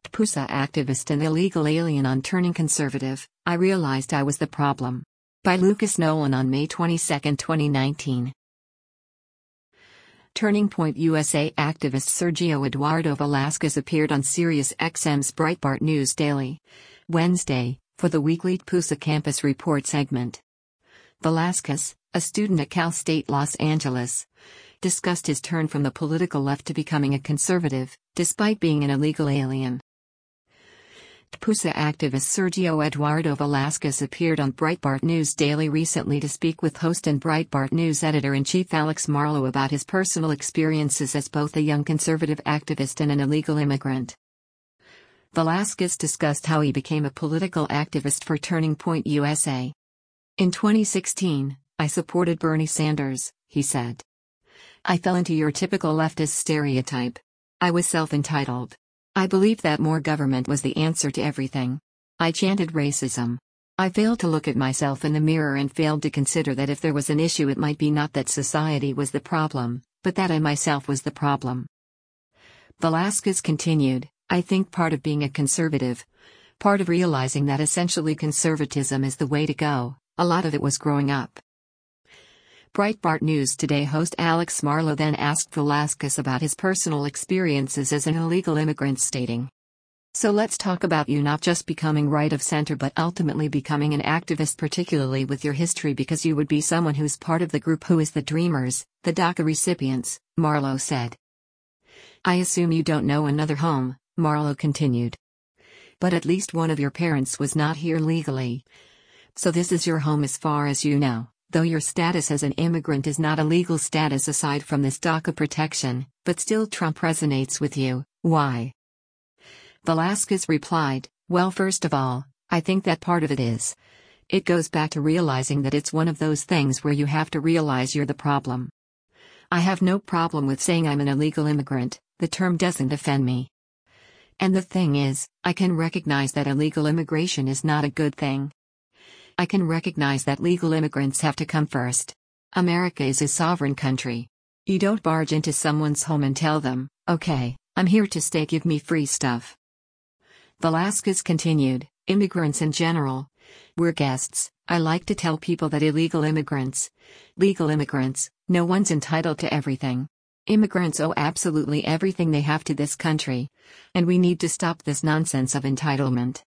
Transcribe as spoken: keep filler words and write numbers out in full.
P U S A activist and illegal alien on turning conservative, I realized I was the problem. By Lucas Nolan on May twenty-second, twenty nineteen. Turning Point U S A activist Sergio Eduardo Velasquez appeared on Sirius X M's Breitbart News Daily, Wednesday, for the weekly P U S A Campus Report segment. Velasquez, a student at Cal State Los Angeles, discussed his turn from the political left to becoming a conservative, despite being an illegal alien. P U S A activist Sergio Eduardo Velasquez appeared on Breitbart News Daily recently to speak with host and Breitbart News editor-in-chief Alex Marlow about his personal experiences as both a young conservative activist and an illegal immigrant. Velasquez discussed how he became a political activist for Turning Point U S A. In twenty sixteen, I supported Bernie Sanders, he said. I fell into your typical leftist stereotype. I was self-entitled. I believed that more government was the answer to everything. I chanted racism. I failed to look at myself in the mirror and failed to consider that if there was an issue, it might be not that society was the problem, but that I myself was the problem. Velasquez continued, I think part of being a conservative, part of realizing that essentially conservatism is the way to go, a lot of it was growing up. Breitbart News Today host Alex Marlow then asked Velasquez about his personal experiences as an illegal immigrant, stating, So let's talk about you not just becoming right of center but ultimately becoming an activist, particularly with your history, because you would be someone who's part of the group who is the Dreamers, the DACA recipients, Marlow said. I assume you don't know another home, Marlow continued. But at least one of your parents was not here legally. So this is your home as far as you know, though your status as an immigrant is not a legal status aside from this DACA protection, but still Trump resonates with you, why? Velasquez replied, Well, first of all, I think that part of it is. It goes back to realizing that it's one of those things where you have to realize you're the problem. I have no problem with saying I'm an illegal immigrant, the term doesn't offend me. And the thing is, I can recognize that illegal immigration is not a good thing. I can recognize that legal immigrants have to come first. America is a sovereign country. You don't barge into someone's home and tell them, okay, I'm here to stay, give me free stuff. Velasquez continued, immigrants in general, we're guests. I like to tell people that illegal immigrants, legal immigrants, no one's entitled to everything. Immigrants owe absolutely everything they have to this country. And we need to stop this nonsense of entitlement.